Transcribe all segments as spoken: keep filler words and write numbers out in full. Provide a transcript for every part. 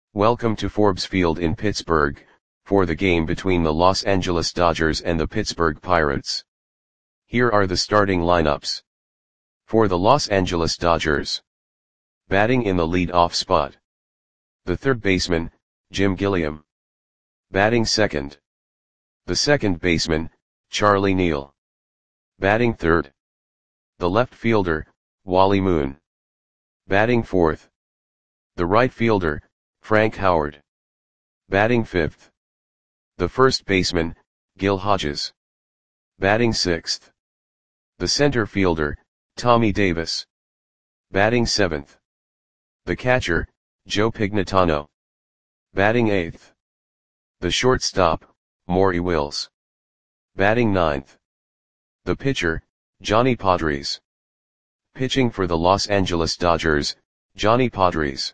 Welcome to Forbes Field in Pittsburgh, for the game between the Los Angeles Dodgers and the Pittsburgh Pirates. Here are the starting lineups. For the Los Angeles Dodgers. Batting in the lead-off spot. The third baseman, Jim Gilliam. Batting second. The second baseman, Charlie Neal. Batting third. The left fielder, Wally Moon. Batting fourth. The right fielder, Frank Howard. Batting fifth. The first baseman, Gil Hodges. Batting sixth. The center fielder, Tommy Davis. Batting seventh. The catcher, Joe Pignatano. Batting eighth. The shortstop, Maury Wills. Batting ninth. The pitcher, Johnny Podres. Pitching for the Los Angeles Dodgers, Johnny Podres.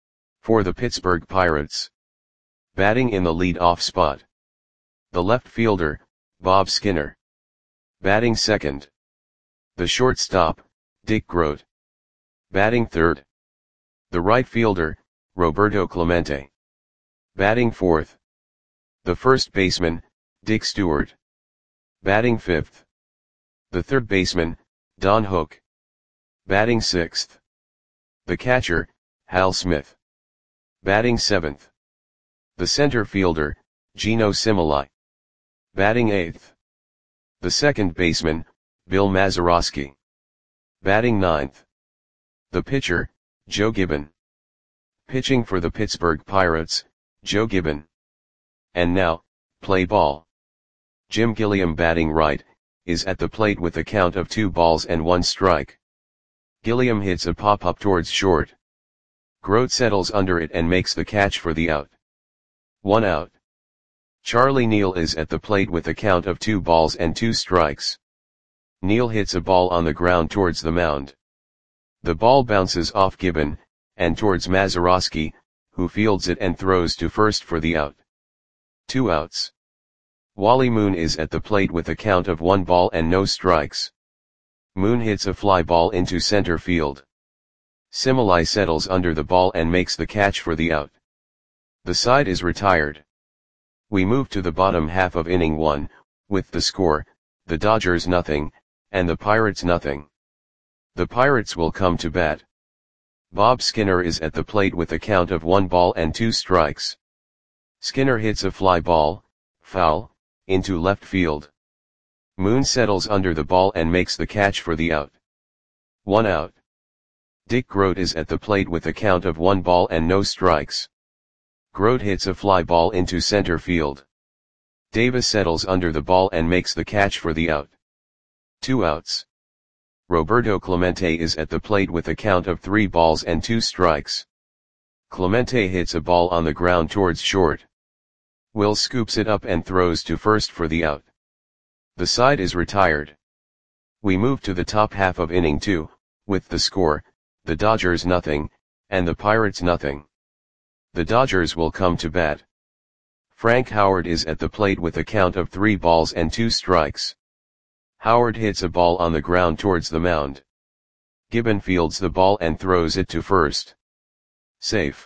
For the Pittsburgh Pirates. Batting in the lead-off spot. The left fielder, Bob Skinner. Batting second. The shortstop, Dick Groat. Batting third. The right fielder, Roberto Clemente. Batting fourth. The first baseman, Dick Stewart. Batting fifth. The third baseman, Don Hook. Batting sixth. The catcher, Hal Smith. Batting seventh. The center fielder, Geno Similai. Batting eighth. The second baseman, Bill Mazeroski. Batting ninth. The pitcher, Joe Gibbon. Pitching for the Pittsburgh Pirates, Joe Gibbon. And now, play ball. Jim Gilliam batting right, is at the plate with a count of two balls and one strike. Gilliam hits a pop-up towards short. Groat settles under it and makes the catch for the out. One out. Charlie Neal is at the plate with a count of two balls and two strikes. Neal hits a ball on the ground towards the mound. The ball bounces off Gibbon, and towards Mazeroski, who fields it and throws to first for the out. Two outs. Wally Moon is at the plate with a count of one ball and no strikes. Moon hits a fly ball into center field. Similai settles under the ball and makes the catch for the out. The side is retired. We move to the bottom half of inning one, with the score, the Dodgers nothing, and the Pirates nothing. The Pirates will come to bat. Bob Skinner is at the plate with a count of one ball and two strikes. Skinner hits a fly ball, foul, into left field. Moon settles under the ball and makes the catch for the out. One out. Dick Groat is at the plate with a count of one ball and no strikes. Groat hits a fly ball into center field. Davis settles under the ball and makes the catch for the out. Two outs. Roberto Clemente is at the plate with a count of three balls and two strikes. Clemente hits a ball on the ground towards short. Will scoops it up and throws to first for the out. The side is retired. We move to the top half of inning two, with the score, the Dodgers nothing, and the Pirates nothing. The Dodgers will come to bat. Frank Howard is at the plate with a count of three balls and two strikes. Howard hits a ball on the ground towards the mound. Gibbon fields the ball and throws it to first. Safe.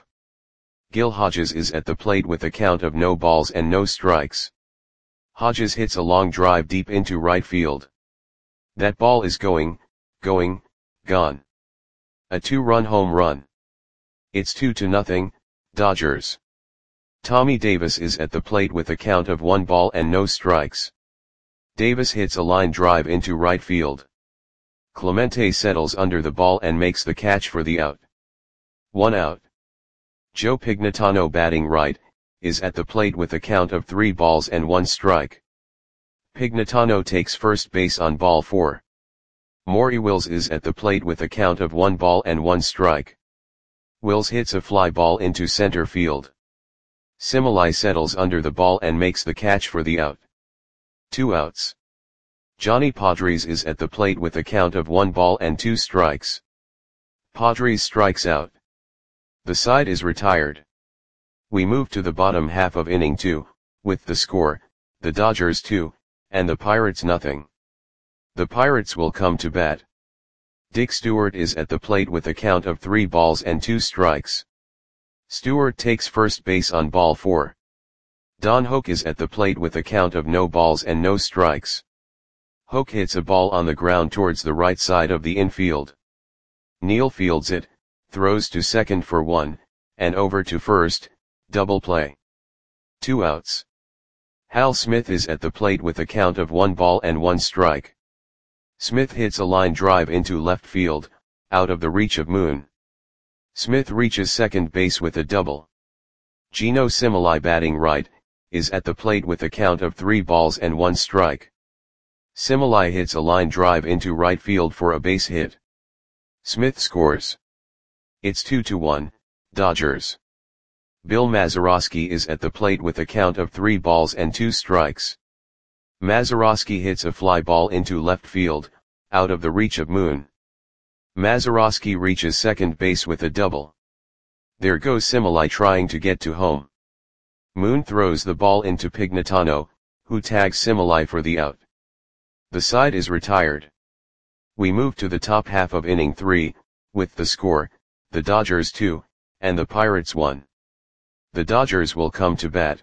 Gil Hodges is at the plate with a count of no balls and no strikes. Hodges hits a long drive deep into right field. That ball is going, going, gone. A two-run home run. It's two to nothing, Dodgers. Tommy Davis is at the plate with a count of one ball and no strikes. Davis hits a line drive into right field. Clemente settles under the ball and makes the catch for the out. One out. Joe Pignatano batting right, is at the plate with a count of three balls and one strike. Pignatano takes first base on ball four. Maury Wills is at the plate with a count of one ball and one strike. Wills hits a fly ball into center field. Similai settles under the ball and makes the catch for the out. Two outs. Johnny Podres is at the plate with a count of one ball and two strikes. Podres strikes out. The side is retired. We move to the bottom half of inning two, with the score, the Dodgers two, and the Pirates nothing. The Pirates will come to bat. Dick Stewart is at the plate with a count of three balls and two strikes. Stewart takes first base on ball four. Don Hoak is at the plate with a count of no balls and no strikes. Hoak hits a ball on the ground towards the right side of the infield. Neal fields it, throws to second for one, and over to first, double play. Two outs. Hal Smith is at the plate with a count of one ball and one strike. Smith hits a line drive into left field, out of the reach of Moon. Smith reaches second base with a double. Geno Similai, batting right, is at the plate with a count of three balls and one strike. Similai hits a line drive into right field for a base hit. Smith scores. It's two to one, Dodgers. Bill Mazeroski is at the plate with a count of three balls and two strikes. Mazeroski hits a fly ball into left field, out of the reach of Moon. Mazeroski reaches second base with a double. There goes Similai trying to get to home. Moon throws the ball into Pignatano, who tags Similai for the out. The side is retired. We move to the top half of inning three, with the score, the Dodgers two, and the Pirates one. The Dodgers will come to bat.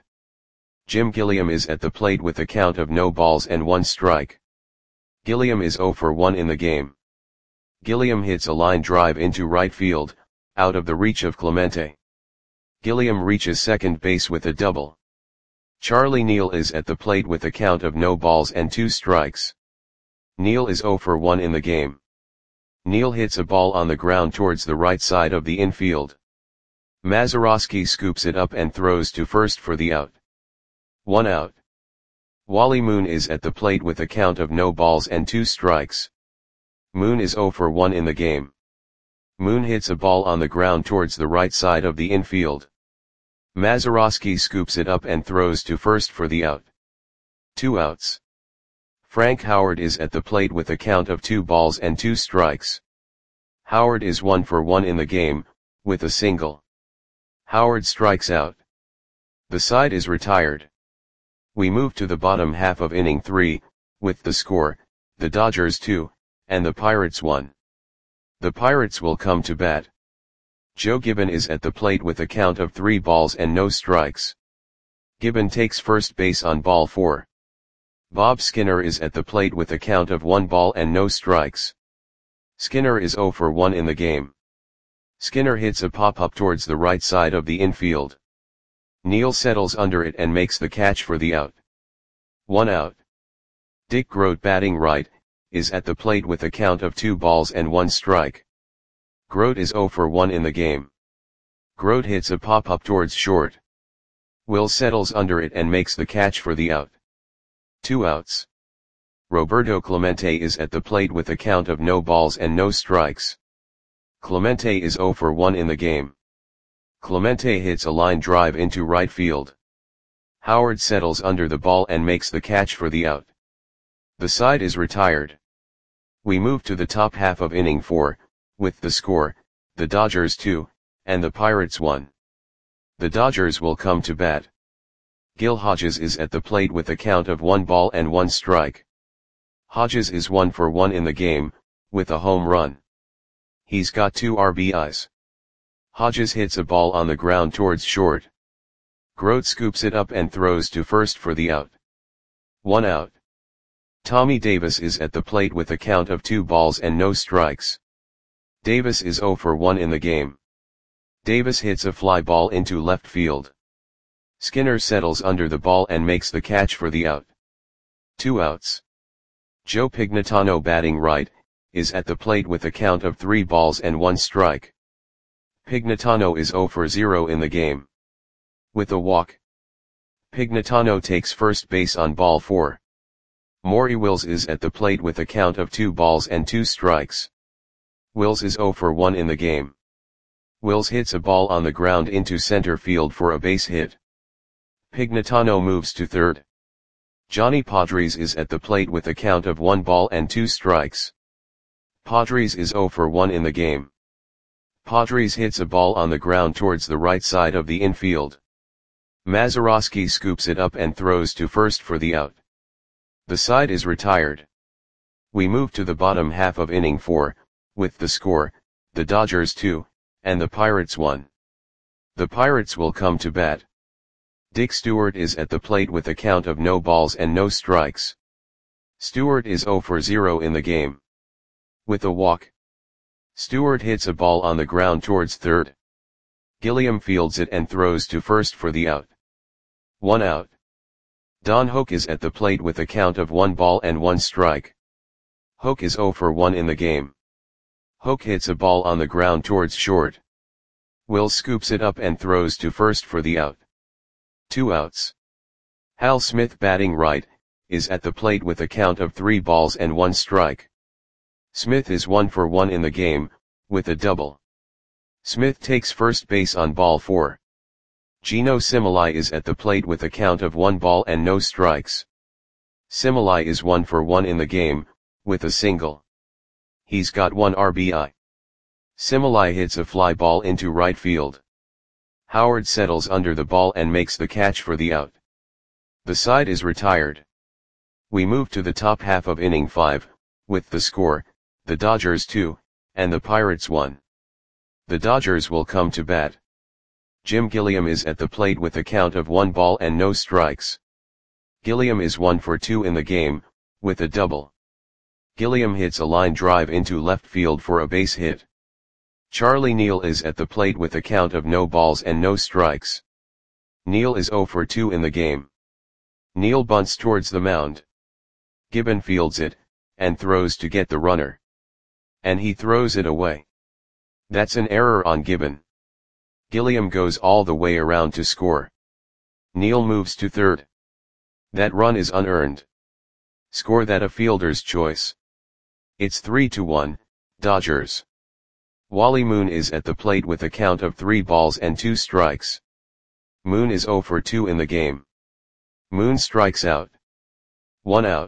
Jim Gilliam is at the plate with a count of no balls and one strike. Gilliam is oh for one in the game. Gilliam hits a line drive into right field, out of the reach of Clemente. Gilliam reaches second base with a double. Charlie Neal is at the plate with a count of no balls and two strikes. Neal is oh for one in the game. Neal hits a ball on the ground towards the right side of the infield. Mazeroski scoops it up and throws to first for the out. One out. Wally Moon is at the plate with a count of no balls and two strikes. Moon is oh for one in the game. Moon hits a ball on the ground towards the right side of the infield. Mazeroski scoops it up and throws to first for the out. Two outs. Frank Howard is at the plate with a count of two balls and two strikes. Howard is one for one in the game, with a single. Howard strikes out. The side is retired. We move to the bottom half of inning three, with the score, the Dodgers two, and the Pirates one. The Pirates will come to bat. Joe Gibbon is at the plate with a count of three balls and no strikes. Gibbon takes first base on ball four. Bob Skinner is at the plate with a count of one ball and no strikes. Skinner is oh for one in the game. Skinner hits a pop-up towards the right side of the infield. Neal settles under it and makes the catch for the out. One out. Dick Groat, batting right, is at the plate with a count of two balls and one strike. Groat is oh for one in the game. Groat hits a pop-up towards short. Will settles under it and makes the catch for the out. Two outs. Roberto Clemente is at the plate with a count of no balls and no strikes. Clemente is oh for one in the game. Clemente hits a line drive into right field. Howard settles under the ball and makes the catch for the out. The side is retired. We move to the top half of inning four, with the score, the Dodgers two, and the Pirates one. The Dodgers will come to bat. Gil Hodges is at the plate with a count of one ball and one strike. Hodges is one for one in the game, with a home run. He's got two R B Is. Hodges hits a ball on the ground towards short. Groat scoops it up and throws to first for the out. One out. Tommy Davis is at the plate with a count of two balls and no strikes. Davis is oh for one in the game. Davis hits a fly ball into left field. Skinner settles under the ball and makes the catch for the out. Two outs. Joe Pignatano, batting right, is at the plate with a count of three balls and one strike. Pignatano is oh for zero in the game. With a walk. Pignatano takes first base on ball four. Maury Wills is at the plate with a count of two balls and two strikes. Wills is oh for one in the game. Wills hits a ball on the ground into center field for a base hit. Pignatano moves to third. Johnny Padres is at the plate with a count of one ball and two strikes. Padres is oh for one in the game. Padres hits a ball on the ground towards the right side of the infield. Mazeroski scoops it up and throws to first for the out. The side is retired. We move to the bottom half of inning four, with the score, the Dodgers two, and the Pirates one. The Pirates will come to bat. Dick Stewart is at the plate with a count of no balls and no strikes. Stewart is zero for zero in the game. With a walk, Stewart hits a ball on the ground towards third. Gilliam fields it and throws to first for the out. One out. Don Hoak is at the plate with a count of one ball and one strike. Hoak is zero for one in the game. Hoak hits a ball on the ground towards short. Will scoops it up and throws to first for the out. Two outs. Hal Smith, batting right, is at the plate with a count of three balls and one strike. Smith is one for one in the game, with a double. Smith takes first base on ball four. Geno Similai is at the plate with a count of one ball and no strikes. Similai is one for one in the game, with a single. He's got one R B I. Similai hits a fly ball into right field. Howard settles under the ball and makes the catch for the out. The side is retired. We move to the top half of inning five, with the score, the Dodgers two, and the Pirates one. The Dodgers will come to bat. Jim Gilliam is at the plate with a count of one ball and no strikes. Gilliam is one for two in the game, with a double. Gilliam hits a line drive into left field for a base hit. Charlie Neal is at the plate with a count of no balls and no strikes. Neal is zero for two in the game. Neal bunts towards the mound. Gibbon fields it, and throws to get the runner. And he throws it away. That's an error on Gibbon. Gilliam goes all the way around to score. Neal moves to third. That run is unearned. Score that a fielder's choice. It's three to one, Dodgers. Wally Moon is at the plate with a count of three balls and two strikes. Moon is zero for two in the game. Moon strikes out. One out.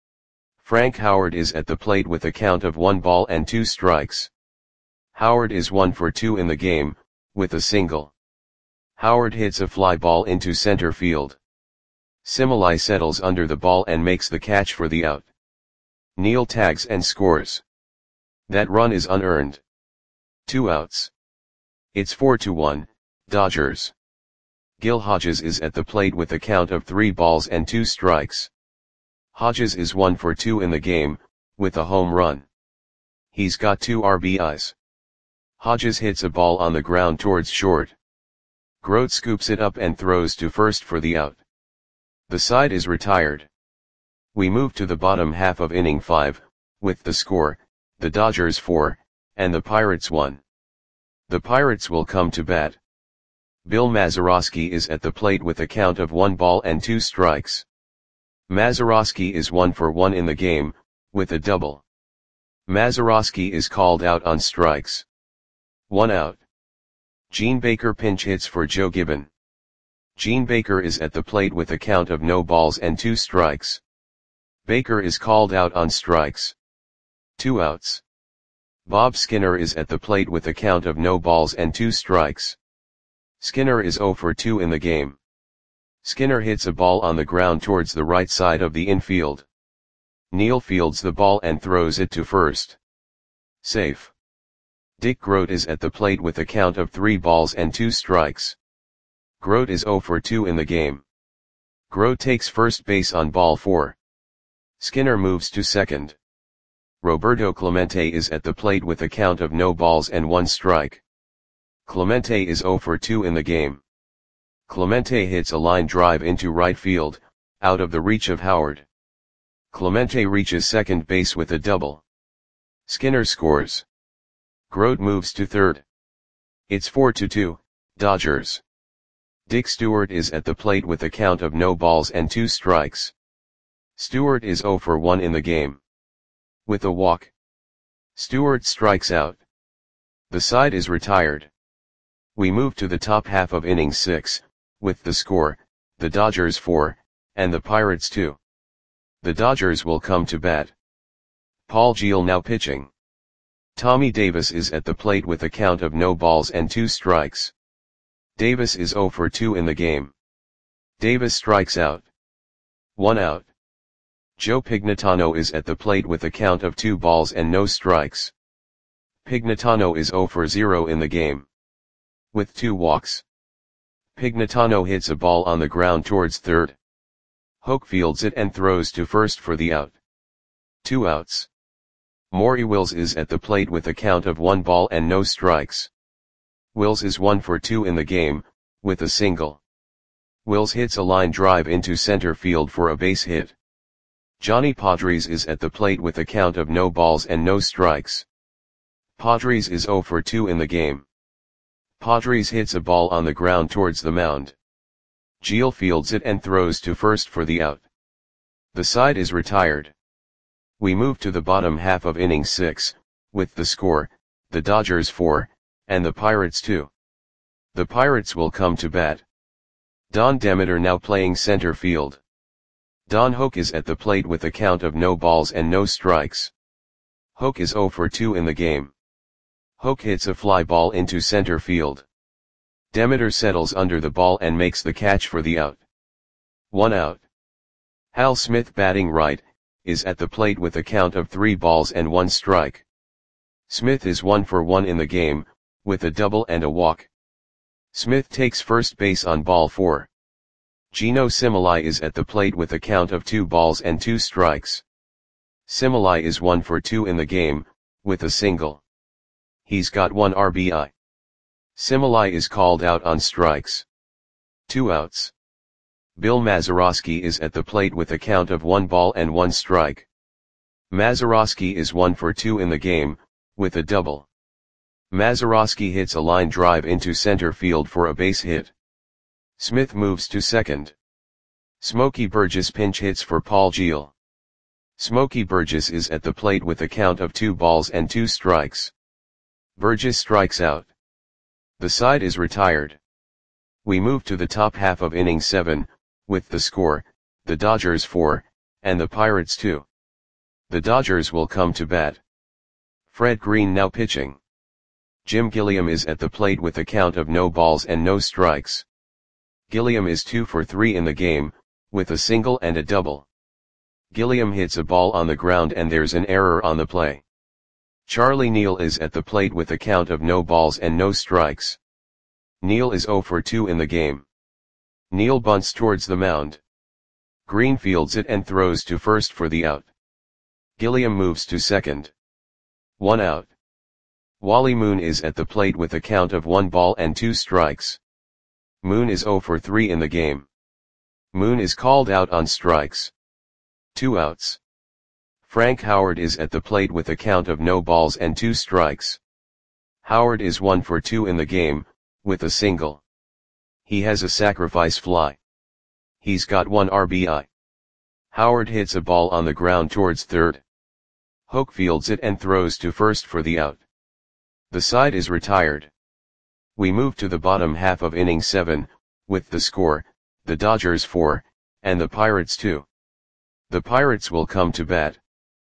Frank Howard is at the plate with a count of one ball and two strikes. Howard is one for two in the game, with a single. Howard hits a fly ball into center field. Similai settles under the ball and makes the catch for the out. Neal tags and scores. That run is unearned. Two outs. It's four to one, Dodgers. Gil Hodges is at the plate with a count of three balls and two strikes. Hodges is one for two in the game, with a home run. He's got two R B Is. Hodges hits a ball on the ground towards short. Grote scoops it up and throws to first for the out. The side is retired. We move to the bottom half of inning five, with the score, the Dodgers four, and the Pirates one. The Pirates will come to bat. Bill Mazeroski is at the plate with a count of one ball and two strikes. Mazeroski is one for one in the game, with a double. Mazeroski is called out on strikes. One out. Gene Baker pinch hits for Joe Gibbon. Gene Baker is at the plate with a count of no balls and two strikes. Baker is called out on strikes. Two outs. Bob Skinner is at the plate with a count of no balls and two strikes. Skinner is zero for two in the game. Skinner hits a ball on the ground towards the right side of the infield. Neal fields the ball and throws it to first. Safe. Dick Grote is at the plate with a count of three balls and two strikes. Grote is zero for two in the game. Grote takes first base on ball four. Skinner moves to second. Roberto Clemente is at the plate with a count of no balls and one strike. Clemente is zero for two in the game. Clemente hits a line drive into right field, out of the reach of Howard. Clemente reaches second base with a double. Skinner scores. Grote moves to third. It's four to two, Dodgers. Dick Stewart is at the plate with a count of no balls and two strikes. Stewart is zero for one in the game. With a walk, Stewart strikes out. The side is retired. We move to the top half of inning six, with the score, the Dodgers four, and the Pirates two. The Dodgers will come to bat. Paul Geel now pitching. Tommy Davis is at the plate with a count of no balls and two strikes. Davis is zero for two in the game. Davis strikes out. One out. Joe Pignatano is at the plate with a count of two balls and no strikes. Pignatano is zero for zero in the game. With two walks, Pignatano hits a ball on the ground towards third. Hoke fields it and throws to first for the out. Two outs. Maury Wills is at the plate with a count of one ball and no strikes. Wills is one for two in the game, with a single. Wills hits a line drive into center field for a base hit. Johnny Padres is at the plate with a count of no balls and no strikes. Padres is zero for two in the game. Padres hits a ball on the ground towards the mound. Gil fields it and throws to first for the out. The side is retired. We move to the bottom half of inning six, with the score, the Dodgers four, and the Pirates two. The Pirates will come to bat. Don Demeter now playing center field. Don Hoke is at the plate with a count of no balls and no strikes. Hoke is zero for two in the game. Hoke hits a fly ball into center field. Demeter settles under the ball and makes the catch for the out. One out. Hal Smith batting right, is at the plate with a count of three balls and one strike. Smith is one for one in the game, with a double and a walk. Smith takes first base on ball four. Gino Similai is at the plate with a count of two balls and two strikes. Similai is one for two in the game, with a single. He's got one R B I. Similai is called out on strikes. Two outs. Bill Mazeroski is at the plate with a count of one ball and one strike. Mazeroski is one for two in the game, with a double. Mazeroski hits a line drive into center field for a base hit. Smith moves to second. Smokey Burgess pinch hits for Paul Gil. Smokey Burgess is at the plate with a count of two balls and two strikes. Burgess strikes out. The side is retired. We move to the top half of inning seven, with the score, the Dodgers four, and the Pirates two. The Dodgers will come to bat. Fred Green now pitching. Jim Gilliam is at the plate with a count of no balls and no strikes. Gilliam is two for three in the game, with a single and a double. Gilliam hits a ball on the ground and there's an error on the play. Charlie Neal is at the plate with a count of no balls and no strikes. Neal is zero for two in the game. Neal bunts towards the mound. Green fields it and throws to first for the out. Gilliam moves to second. One out. Wally Moon is at the plate with a count of one ball and two strikes. Moon is zero for three in the game. Moon is called out on strikes. Two outs. Frank Howard is at the plate with a count of no balls and two strikes. Howard is one for two in the game, with a single. He has a sacrifice fly. He's got one R B I. Howard hits a ball on the ground towards third. Hoke fields it and throws to first for the out. The side is retired. We move to the bottom half of inning seven, with the score, the Dodgers four, and the Pirates two. The Pirates will come to bat.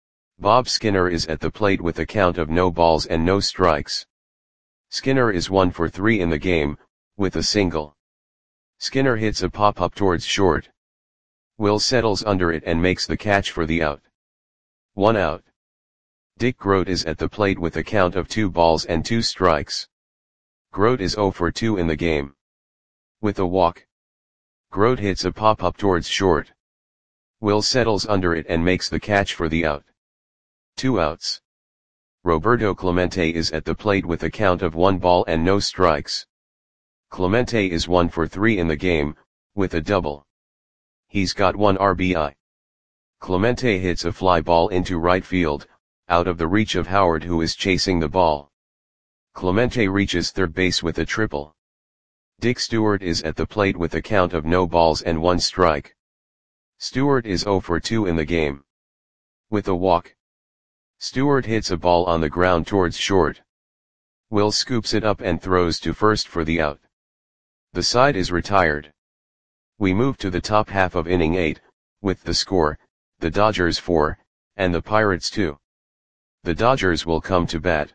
Bob Skinner is at the plate with a count of no balls and no strikes. Skinner is one for three in the game, with a single. Skinner hits a pop-up towards short. Will settles under it and makes the catch for the out. One out. Dick Grote is at the plate with a count of two balls and two strikes. Grote is zero for two in the game. With a walk. Grote hits a pop-up towards short. Will settles under it and makes the catch for the out. Two outs. Roberto Clemente is at the plate with a count of one ball and no strikes. Clemente is one for three in the game, with a double. He's got one R B I. Clemente hits a fly ball into right field, out of the reach of Howard who is chasing the ball. Clemente reaches third base with a triple. Dick Stewart is at the plate with a count of no balls and one strike. Stewart is zero for two in the game. With a walk. Stewart hits a ball on the ground towards short. Will scoops it up and throws to first for the out. The side is retired. We move to the top half of inning eight, with the score, the Dodgers four, and the Pirates two. The Dodgers will come to bat.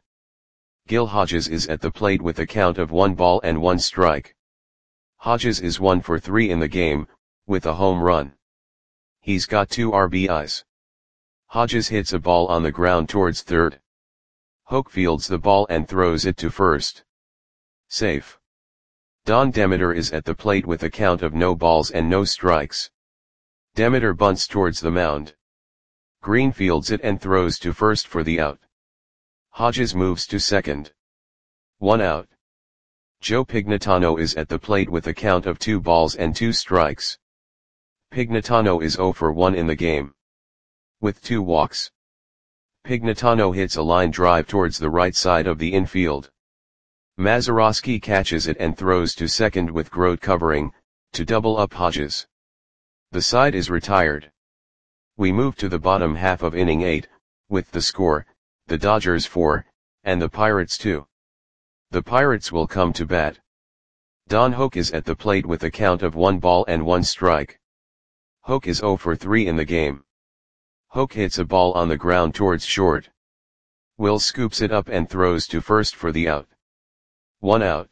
Gil Hodges is at the plate with a count of one ball and one strike. Hodges is one for three in the game, with a home run. He's got two R B Is. Hodges hits a ball on the ground towards third. Hoke fields the ball and throws it to first. Safe. Don Demeter is at the plate with a count of no balls and no strikes. Demeter bunts towards the mound. Green fields it and throws to first for the out. Hodges moves to second. One out. Joe Pignatano is at the plate with a count of two balls and two strikes. Pignatano is oh for one in the game. With two walks. Pignatano hits a line drive towards the right side of the infield. Mazeroski catches it and throws to second with Grote covering, to double up Hodges. The side is retired. We move to the bottom half of inning eight, with the score, the Dodgers four, and the Pirates two. The Pirates will come to bat. Don Hoak is at the plate with a count of one ball and one strike. Hoak is oh for three in the game. Hoak hits a ball on the ground towards short. Will scoops it up and throws to first for the out. One out.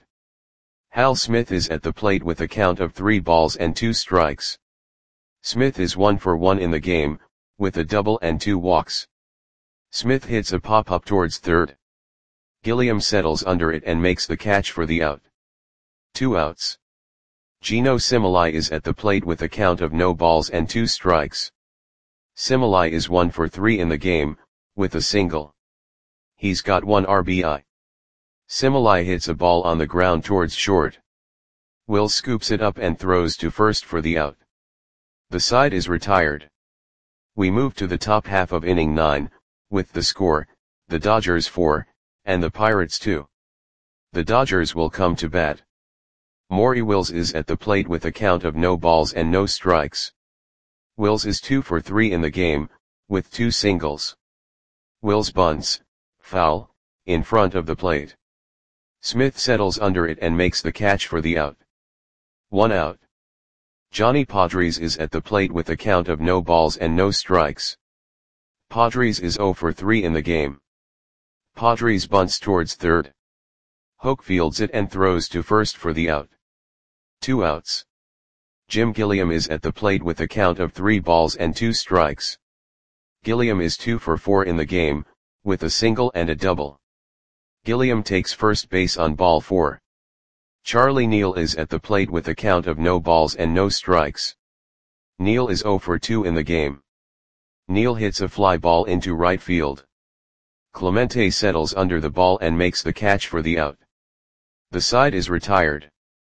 Hal Smith is at the plate with a count of three balls and two strikes. Smith is one for one in the game, with a double and two walks. Smith hits a pop-up towards third. Gilliam settles under it and makes the catch for the out. Two outs. Gino Similai is at the plate with a count of no balls and two strikes. Similai is one for three in the game, with a single. He's got one R B I. Similai hits a ball on the ground towards short. Will scoops it up and throws to first for the out. The side is retired. We move to the top half of inning nine, with the score, the Dodgers four, and the Pirates two. The Dodgers will come to bat. Maury Wills is at the plate with a count of no balls and no strikes. Wills is two for three in the game, with two singles. Wills bunts, foul, in front of the plate. Smith settles under it and makes the catch for the out. One out. Johnny Padres is at the plate with a count of no balls and no strikes. Padres is oh for three in the game. Padres bunts towards third. Hoak fields it and throws to first for the out. Two outs. Jim Gilliam is at the plate with a count of three balls and two strikes. Gilliam is two for four in the game, with a single and a double. Gilliam takes first base on ball four. Charlie Neal is at the plate with a count of no balls and no strikes. Neal is oh for two in the game. Neal hits a fly ball into right field. Clemente settles under the ball and makes the catch for the out. The side is retired.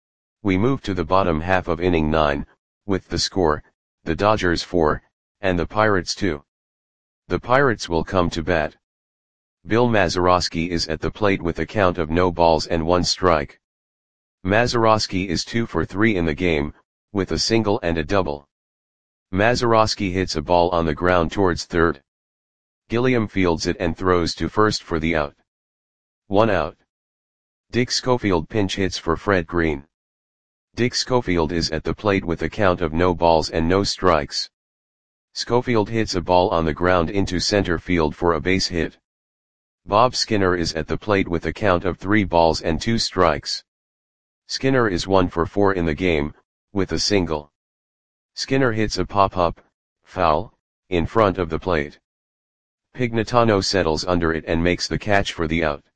We move to the bottom half of inning nine, with the score, the Dodgers four, and the Pirates two. The Pirates will come to bat. Bill Mazeroski is at the plate with a count of no balls and one strike. Mazeroski is two for three in the game, with a single and a double. Mazeroski hits a ball on the ground towards third. Gilliam fields it and throws to first for the out. One out. Dick Schofield pinch hits for Fred Green. Dick Schofield is at the plate with a count of no balls and no strikes. Schofield hits a ball on the ground into center field for a base hit. Bob Skinner is at the plate with a count of three balls and two strikes. Skinner is one for four in the game, with a single. Skinner hits a pop-up, foul, in front of the plate. Pignatano settles under it and makes the catch for the out.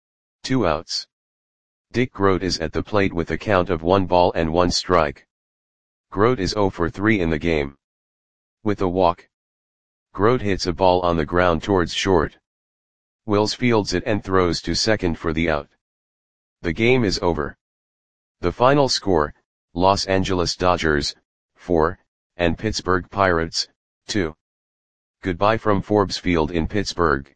Two outs. Dick Grote is at the plate with a count of one ball and one strike. Grote is oh for three in the game. With a walk. Grote hits a ball on the ground towards short. Wills fields it and throws to second for the out. The game is over. The final score, Los Angeles Dodgers, four, and Pittsburgh Pirates, two. Goodbye from Forbes Field in Pittsburgh.